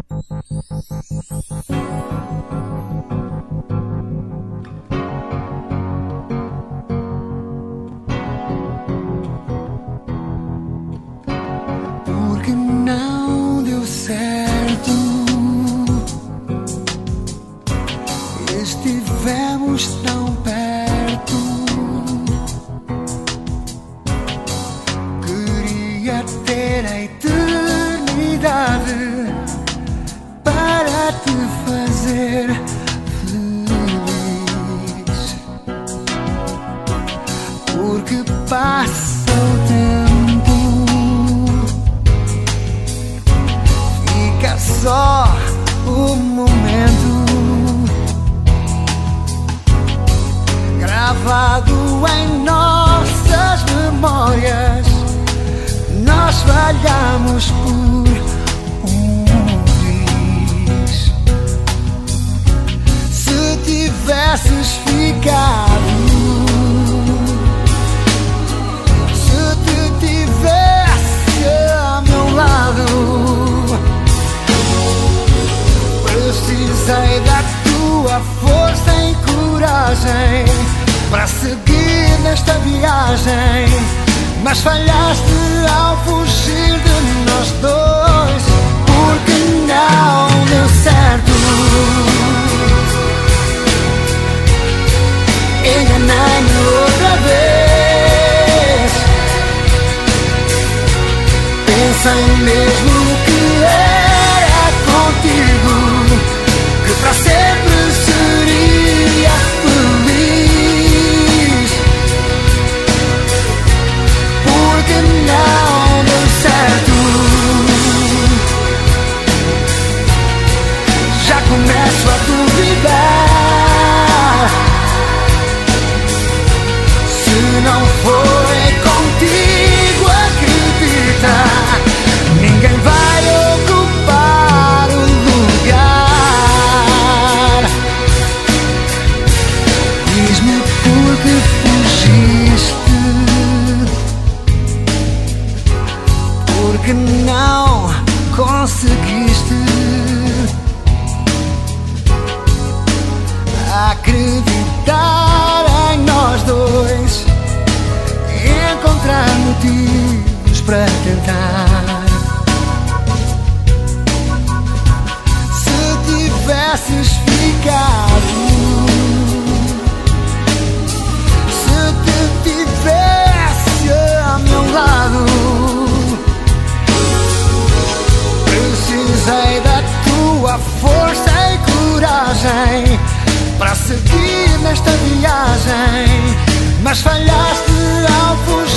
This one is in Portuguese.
Porque não deu certo. Estivemos tão perto. Queria ter a eternidade para te fazer feliz. Porque passa o tempo, fica só o momento gravado em nossas memórias. Nós falhamos por vez. Se tivesses ficado, se te tivesse a meu lado, precisei da tua força e coragem para seguir nesta viagem, mas falhaste ao fugir de nós dois. Porque não deu certo. Enganei-me outra vez. Pensei mesmo que era contigo, que para sempre seria feliz. Porque não deu certo. Já começo a duvidar. Se não foi contigo, acredita, ninguém vai ocupar o lugar. Diz-me por que fugiste. Porque não conseguiste acreditar em nós dois, encontrar motivos para tentar. Se tivesses ficado, se te tivesse a meu lado, precisei da tua força e coragem para seguir nesta viagem, mas falhaste ao fugir.